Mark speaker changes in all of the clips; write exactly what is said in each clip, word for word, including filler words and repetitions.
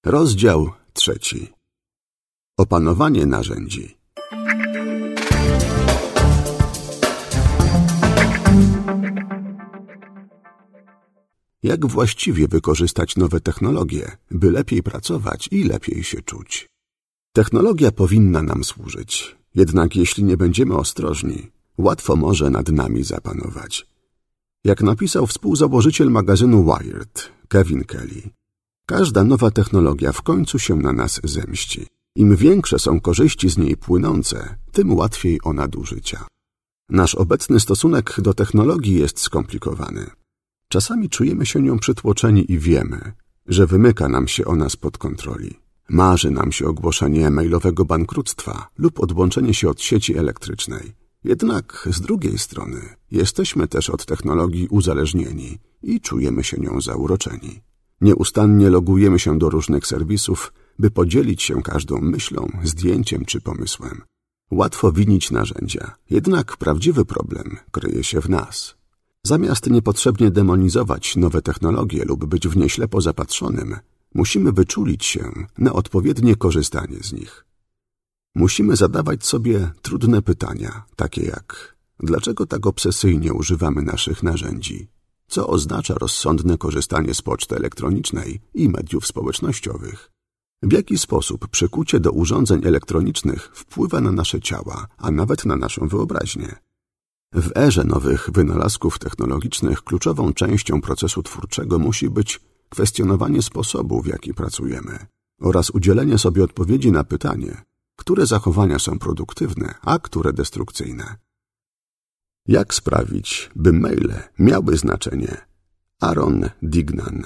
Speaker 1: Rozdział trzeci. Opanowanie narzędzi. Jak właściwie wykorzystać nowe technologie, by lepiej pracować i lepiej się czuć? Technologia powinna nam służyć, jednak jeśli nie będziemy ostrożni, łatwo może nad nami zapanować. Jak napisał współzałożyciel magazynu Wired, Kevin Kelly, każda nowa technologia w końcu się na nas zemści. Im większe są korzyści z niej płynące, tym łatwiej o nadużycia. Nasz obecny stosunek do technologii jest skomplikowany. Czasami czujemy się nią przytłoczeni i wiemy, że wymyka nam się ona spod kontroli. Marzy nam się ogłoszenie mailowego bankructwa lub odłączenie się od sieci elektrycznej. Jednak z drugiej strony jesteśmy też od technologii uzależnieni i czujemy się nią zauroczeni. Nieustannie logujemy się do różnych serwisów, by podzielić się każdą myślą, zdjęciem czy pomysłem. Łatwo winić narzędzia, jednak prawdziwy problem kryje się w nas. Zamiast niepotrzebnie demonizować nowe technologie lub być w nie ślepo zapatrzonym, musimy wyczulić się na odpowiednie korzystanie z nich. Musimy zadawać sobie trudne pytania, takie jak: dlaczego tak obsesyjnie używamy naszych narzędzi? Co oznacza rozsądne korzystanie z poczty elektronicznej i mediów społecznościowych? W jaki sposób przykucie do urządzeń elektronicznych wpływa na nasze ciała, a nawet na naszą wyobraźnię? W erze nowych wynalazków technologicznych kluczową częścią procesu twórczego musi być kwestionowanie sposobu, w jaki pracujemy, oraz udzielenie sobie odpowiedzi na pytanie, które zachowania są produktywne, a które destrukcyjne. Jak sprawić, by maile miały znaczenie? Aaron Dignan.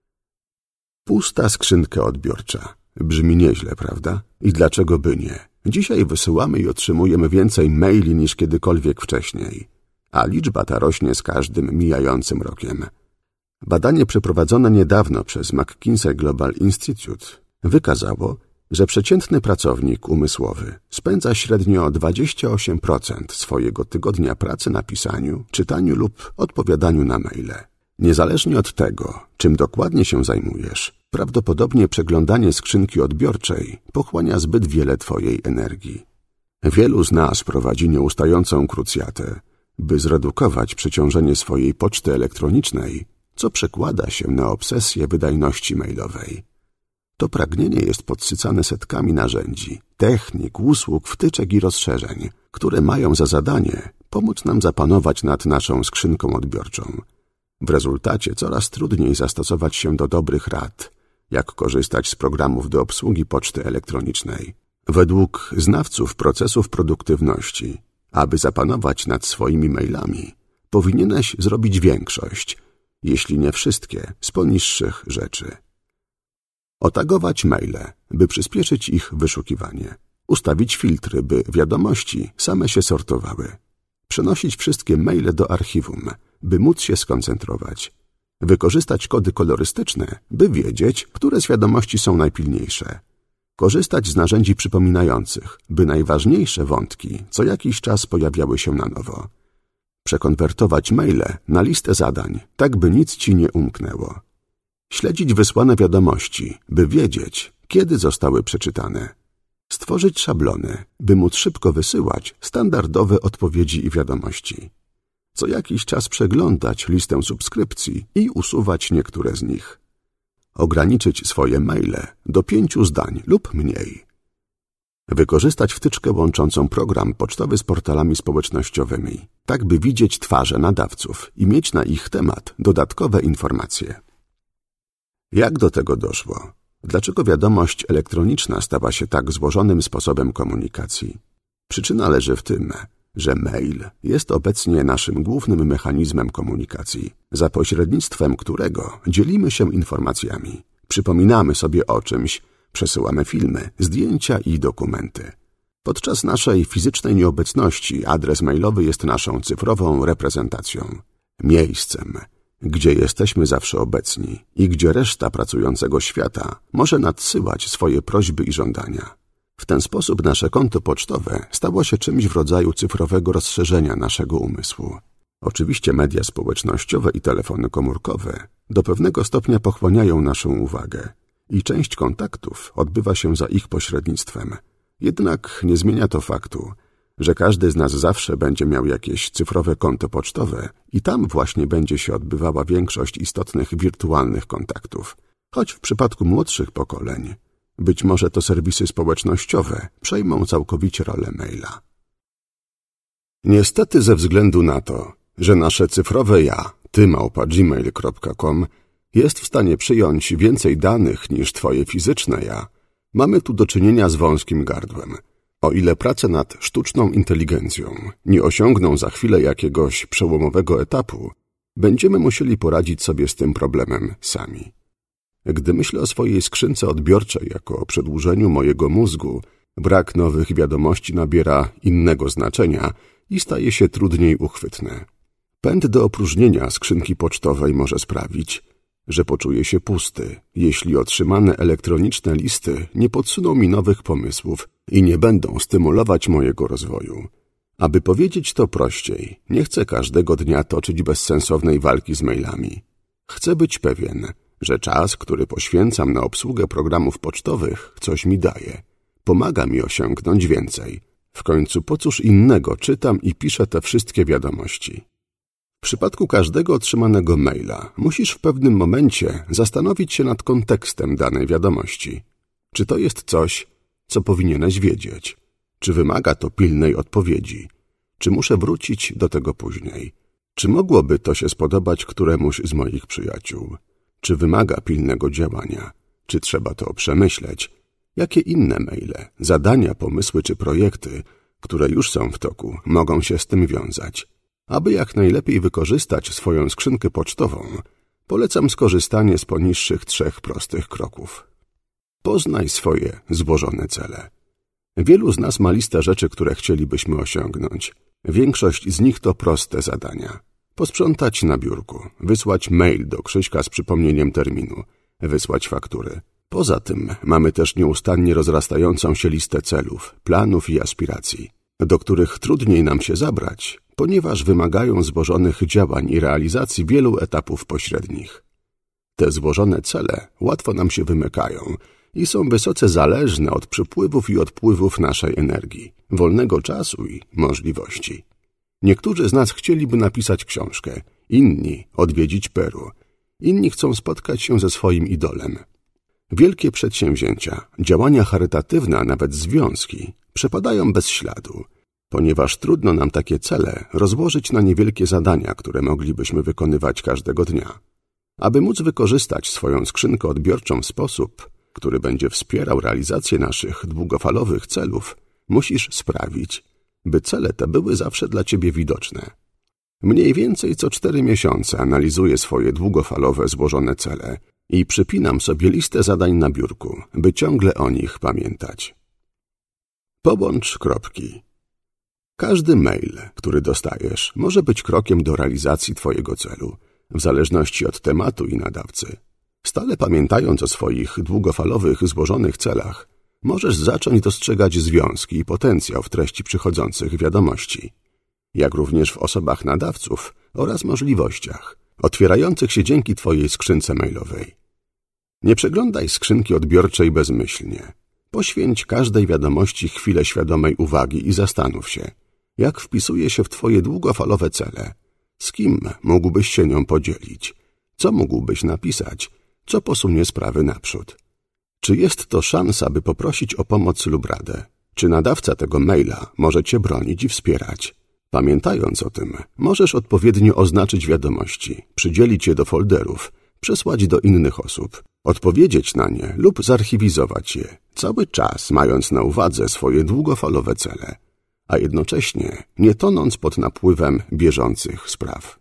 Speaker 1: Pusta skrzynka odbiorcza. Brzmi nieźle, prawda? I dlaczego by nie? Dzisiaj wysyłamy i otrzymujemy więcej maili niż kiedykolwiek wcześniej, a liczba ta rośnie z każdym mijającym rokiem. Badanie przeprowadzone niedawno przez McKinsey Global Institute wykazało, że przeciętny pracownik umysłowy spędza średnio dwadzieścia osiem procent swojego tygodnia pracy na pisaniu, czytaniu lub odpowiadaniu na maile. Niezależnie od tego, czym dokładnie się zajmujesz, prawdopodobnie przeglądanie skrzynki odbiorczej pochłania zbyt wiele twojej energii. Wielu z nas prowadzi nieustającą krucjatę, by zredukować przeciążenie swojej poczty elektronicznej, co przekłada się na obsesję wydajności mailowej. To pragnienie jest podsycane setkami narzędzi, technik, usług, wtyczek i rozszerzeń, które mają za zadanie pomóc nam zapanować nad naszą skrzynką odbiorczą. W rezultacie coraz trudniej zastosować się do dobrych rad, jak korzystać z programów do obsługi poczty elektronicznej. Według znawców procesów produktywności, aby zapanować nad swoimi mailami, powinieneś zrobić większość, jeśli nie wszystkie, z poniższych rzeczy. Otagować maile, by przyspieszyć ich wyszukiwanie. Ustawić filtry, by wiadomości same się sortowały. Przenosić wszystkie maile do archiwum, by móc się skoncentrować. Wykorzystać kody kolorystyczne, by wiedzieć, które z wiadomości są najpilniejsze. Korzystać z narzędzi przypominających, by najważniejsze wątki co jakiś czas pojawiały się na nowo. Przekonwertować maile na listę zadań, tak by nic ci nie umknęło. Śledzić wysłane wiadomości, by wiedzieć, kiedy zostały przeczytane. Stworzyć szablony, by móc szybko wysyłać standardowe odpowiedzi i wiadomości. Co jakiś czas przeglądać listę subskrypcji i usuwać niektóre z nich. Ograniczyć swoje maile do pięciu zdań lub mniej. Wykorzystać wtyczkę łączącą program pocztowy z portalami społecznościowymi, tak by widzieć twarze nadawców i mieć na ich temat dodatkowe informacje. Jak do tego doszło? Dlaczego wiadomość elektroniczna stała się tak złożonym sposobem komunikacji? Przyczyna leży w tym, że mail jest obecnie naszym głównym mechanizmem komunikacji, za pośrednictwem którego dzielimy się informacjami, przypominamy sobie o czymś, przesyłamy filmy, zdjęcia i dokumenty. Podczas naszej fizycznej nieobecności adres mailowy jest naszą cyfrową reprezentacją, miejscem, gdzie jesteśmy zawsze obecni i gdzie reszta pracującego świata może nadsyłać swoje prośby i żądania. W ten sposób nasze konto pocztowe stało się czymś w rodzaju cyfrowego rozszerzenia naszego umysłu. Oczywiście media społecznościowe i telefony komórkowe do pewnego stopnia pochłaniają naszą uwagę i część kontaktów odbywa się za ich pośrednictwem. Jednak nie zmienia to faktu, że każdy z nas zawsze będzie miał jakieś cyfrowe konto pocztowe i tam właśnie będzie się odbywała większość istotnych wirtualnych kontaktów. Choć w przypadku młodszych pokoleń, być może to serwisy społecznościowe przejmą całkowicie rolę maila. Niestety ze względu na to, że nasze cyfrowe ja, ty małpa gmail kropka com, jest w stanie przyjąć więcej danych niż twoje fizyczne ja, mamy tu do czynienia z wąskim gardłem. O ile prace nad sztuczną inteligencją nie osiągną za chwilę jakiegoś przełomowego etapu, będziemy musieli poradzić sobie z tym problemem sami. Gdy myślę o swojej skrzynce odbiorczej jako o przedłużeniu mojego mózgu, brak nowych wiadomości nabiera innego znaczenia i staje się trudniej uchwytne. Pęd do opróżnienia skrzynki pocztowej może sprawić, że poczuję się pusty, jeśli otrzymane elektroniczne listy nie podsuną mi nowych pomysłów i nie będą stymulować mojego rozwoju. Aby powiedzieć to prościej, nie chcę każdego dnia toczyć bezsensownej walki z mailami. Chcę być pewien, że czas, który poświęcam na obsługę programów pocztowych, coś mi daje. Pomaga mi osiągnąć więcej. W końcu po cóż innego czytam i piszę te wszystkie wiadomości. W przypadku każdego otrzymanego maila musisz w pewnym momencie zastanowić się nad kontekstem danej wiadomości. Czy to jest coś, co powinieneś wiedzieć? Czy wymaga to pilnej odpowiedzi? Czy muszę wrócić do tego później? Czy mogłoby to się spodobać któremuś z moich przyjaciół? Czy wymaga pilnego działania? Czy trzeba to przemyśleć? Jakie inne maile, zadania, pomysły czy projekty, które już są w toku, mogą się z tym wiązać? Aby jak najlepiej wykorzystać swoją skrzynkę pocztową, polecam skorzystanie z poniższych trzech prostych kroków. Poznaj swoje złożone cele. Wielu z nas ma listę rzeczy, które chcielibyśmy osiągnąć. Większość z nich to proste zadania. Posprzątać na biurku, wysłać mail do Krzyśka z przypomnieniem terminu, wysłać faktury. Poza tym mamy też nieustannie rozrastającą się listę celów, planów i aspiracji, do których trudniej nam się zabrać, ponieważ wymagają złożonych działań i realizacji wielu etapów pośrednich. Te złożone cele łatwo nam się wymykają i są wysoce zależne od przypływów i odpływów naszej energii, wolnego czasu i możliwości. Niektórzy z nas chcieliby napisać książkę, inni odwiedzić Peru, inni chcą spotkać się ze swoim idolem. Wielkie przedsięwzięcia, działania charytatywne, a nawet związki przepadają bez śladu, ponieważ trudno nam takie cele rozłożyć na niewielkie zadania, które moglibyśmy wykonywać każdego dnia. Aby móc wykorzystać swoją skrzynkę odbiorczą w sposób, który będzie wspierał realizację naszych długofalowych celów, musisz sprawić, by cele te były zawsze dla ciebie widoczne. Mniej więcej co cztery miesiące analizuję swoje długofalowe złożone cele i przypinam sobie listę zadań na biurku, by ciągle o nich pamiętać. Połącz kropki. Każdy mail, który dostajesz, może być krokiem do realizacji twojego celu, w zależności od tematu i nadawcy. Stale pamiętając o swoich długofalowych, złożonych celach, możesz zacząć dostrzegać związki i potencjał w treści przychodzących wiadomości, jak również w osobach nadawców oraz możliwościach, otwierających się dzięki twojej skrzynce mailowej. Nie przeglądaj skrzynki odbiorczej bezmyślnie. Poświęć każdej wiadomości chwilę świadomej uwagi i zastanów się, jak wpisuje się w twoje długofalowe cele, z kim mógłbyś się nią podzielić, co mógłbyś napisać, co posunie sprawy naprzód. Czy jest to szansa, by poprosić o pomoc lub radę? Czy nadawca tego maila może cię bronić i wspierać? Pamiętając o tym, możesz odpowiednio oznaczyć wiadomości, przydzielić je do folderów, przesłać do innych osób, odpowiedzieć na nie lub zarchiwizować je, cały czas mając na uwadze swoje długofalowe cele, a jednocześnie nie tonąc pod napływem bieżących spraw.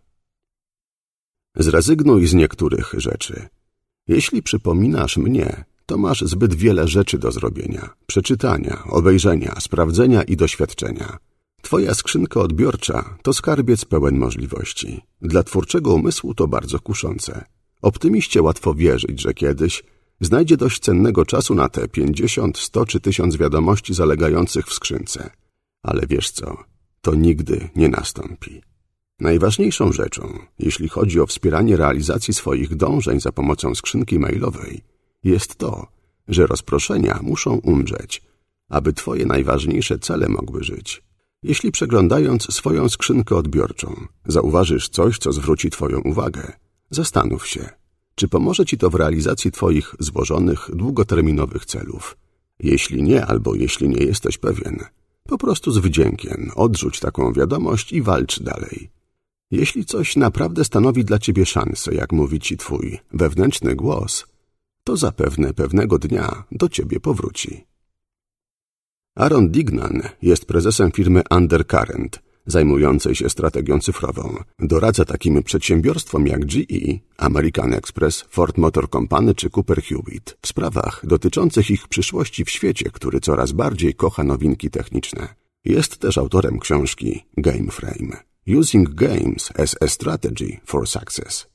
Speaker 1: Zrezygnuj z niektórych rzeczy. Jeśli przypominasz mnie, to masz zbyt wiele rzeczy do zrobienia, przeczytania, obejrzenia, sprawdzenia i doświadczenia. Twoja skrzynka odbiorcza to skarbiec pełen możliwości. Dla twórczego umysłu to bardzo kuszące. Optymiście łatwo wierzyć, że kiedyś znajdzie dość cennego czasu na te pięćdziesiąt, sto czy tysiąc wiadomości zalegających w skrzynce. Ale wiesz co, to nigdy nie nastąpi. Najważniejszą rzeczą, jeśli chodzi o wspieranie realizacji swoich dążeń za pomocą skrzynki mailowej, jest to, że rozproszenia muszą umrzeć, aby twoje najważniejsze cele mogły żyć. Jeśli przeglądając swoją skrzynkę odbiorczą zauważysz coś, co zwróci twoją uwagę, zastanów się, czy pomoże ci to w realizacji twoich złożonych, długoterminowych celów. Jeśli nie, albo jeśli nie jesteś pewien, po prostu z wdziękiem odrzuć taką wiadomość i walcz dalej. Jeśli coś naprawdę stanowi dla ciebie szansę, jak mówi ci twój wewnętrzny głos, to zapewne pewnego dnia do ciebie powróci. Aaron Dignan jest prezesem firmy Undercurrent, zajmującej się strategią cyfrową. Doradza takim przedsiębiorstwom jak G E, American Express, Ford Motor Company czy Cooper Hewitt w sprawach dotyczących ich przyszłości w świecie, który coraz bardziej kocha nowinki techniczne. Jest też autorem książki Game Frame – Using Games as a Strategy for Success.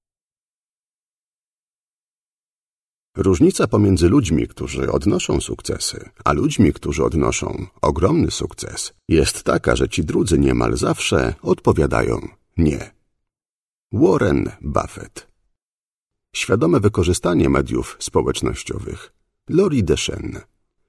Speaker 1: Różnica pomiędzy ludźmi, którzy odnoszą sukcesy, a ludźmi, którzy odnoszą ogromny sukces, jest taka, że ci drudzy niemal zawsze odpowiadają nie. Warren Buffett. Świadome wykorzystanie mediów społecznościowych. Lori Deschênes.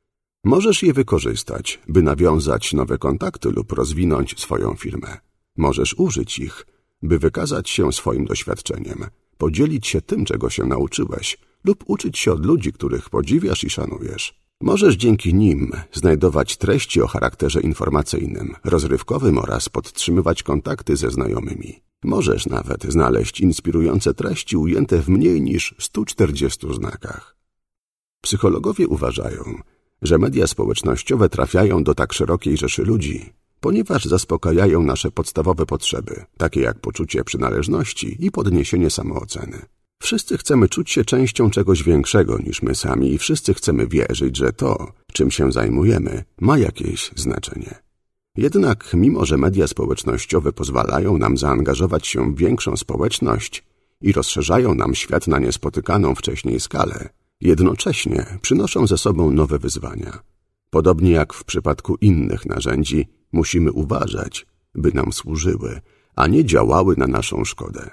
Speaker 1: Możesz je wykorzystać, by nawiązać nowe kontakty lub rozwinąć swoją firmę. Możesz użyć ich, by wykazać się swoim doświadczeniem, podzielić się tym, czego się nauczyłeś, lub uczyć się od ludzi, których podziwiasz i szanujesz. Możesz dzięki nim znajdować treści o charakterze informacyjnym, rozrywkowym oraz podtrzymywać kontakty ze znajomymi. Możesz nawet znaleźć inspirujące treści ujęte w mniej niż stu czterdziestu znakach. Psychologowie uważają, że media społecznościowe trafiają do tak szerokiej rzeszy ludzi, ponieważ zaspokajają nasze podstawowe potrzeby, takie jak poczucie przynależności i podniesienie samooceny. Wszyscy chcemy czuć się częścią czegoś większego niż my sami i wszyscy chcemy wierzyć, że to, czym się zajmujemy, ma jakieś znaczenie. Jednak mimo, że media społecznościowe pozwalają nam zaangażować się w większą społeczność i rozszerzają nam świat na niespotykaną wcześniej skalę, jednocześnie przynoszą ze sobą nowe wyzwania. Podobnie jak w przypadku innych narzędzi, musimy uważać, by nam służyły, a nie działały na naszą szkodę.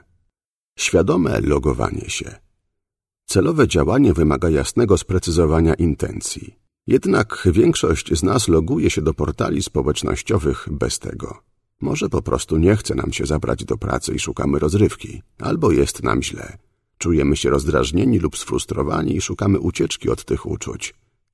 Speaker 1: Świadome logowanie się. Celowe działanie wymaga jasnego sprecyzowania intencji. Jednak większość z nas loguje się do portali społecznościowych bez tego. Może po prostu nie chce nam się zabrać do pracy i szukamy rozrywki, albo jest nam źle. Czujemy się rozdrażnieni lub sfrustrowani i szukamy ucieczki od tych uczuć.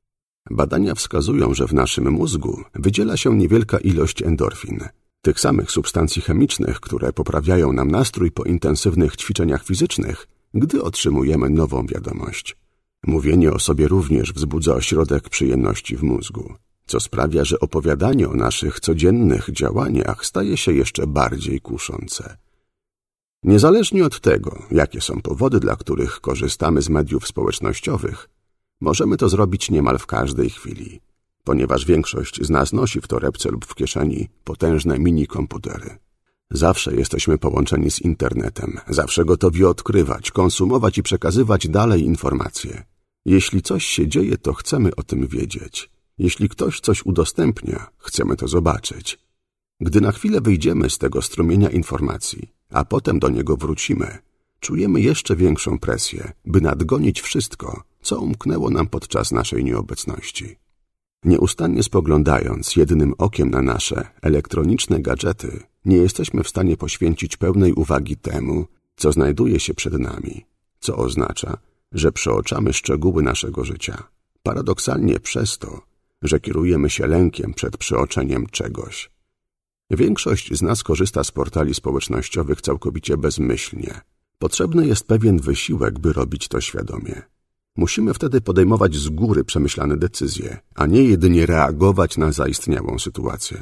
Speaker 1: Badania wskazują, że w naszym mózgu wydziela się niewielka ilość endorfin, tych samych substancji chemicznych, które poprawiają nam nastrój po intensywnych ćwiczeniach fizycznych, gdy otrzymujemy nową wiadomość. Mówienie o sobie również wzbudza ośrodek przyjemności w mózgu, co sprawia, że opowiadanie o naszych codziennych działaniach staje się jeszcze bardziej kuszące. Niezależnie od tego, jakie są powody, dla których korzystamy z mediów społecznościowych, możemy to zrobić niemal w każdej chwili, ponieważ większość z nas nosi w torebce lub w kieszeni potężne mini-komputery. Zawsze jesteśmy połączeni z internetem, zawsze gotowi odkrywać, konsumować i przekazywać dalej informacje. Jeśli coś się dzieje, to chcemy o tym wiedzieć. Jeśli ktoś coś udostępnia, chcemy to zobaczyć. Gdy na chwilę wyjdziemy z tego strumienia informacji, a potem do niego wrócimy, czujemy jeszcze większą presję, by nadgonić wszystko, co umknęło nam podczas naszej nieobecności. Nieustannie spoglądając jednym okiem na nasze elektroniczne gadżety, nie jesteśmy w stanie poświęcić pełnej uwagi temu, co znajduje się przed nami, co oznacza, że przeoczamy szczegóły naszego życia. Paradoksalnie przez to, że kierujemy się lękiem przed przeoczeniem czegoś. Większość z nas korzysta z portali społecznościowych całkowicie bezmyślnie. Potrzebny jest pewien wysiłek, by robić to świadomie. Musimy wtedy podejmować z góry przemyślane decyzje, a nie jedynie reagować na zaistniałą sytuację.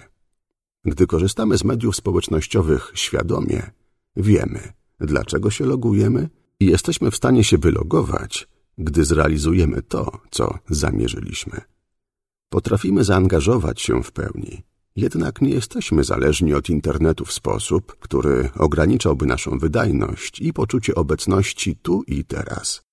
Speaker 1: Gdy korzystamy z mediów społecznościowych świadomie, wiemy, dlaczego się logujemy i jesteśmy w stanie się wylogować, gdy zrealizujemy to, co zamierzyliśmy. Potrafimy zaangażować się w pełni, jednak nie jesteśmy zależni od internetu w sposób, który ograniczałby naszą wydajność i poczucie obecności tu i teraz.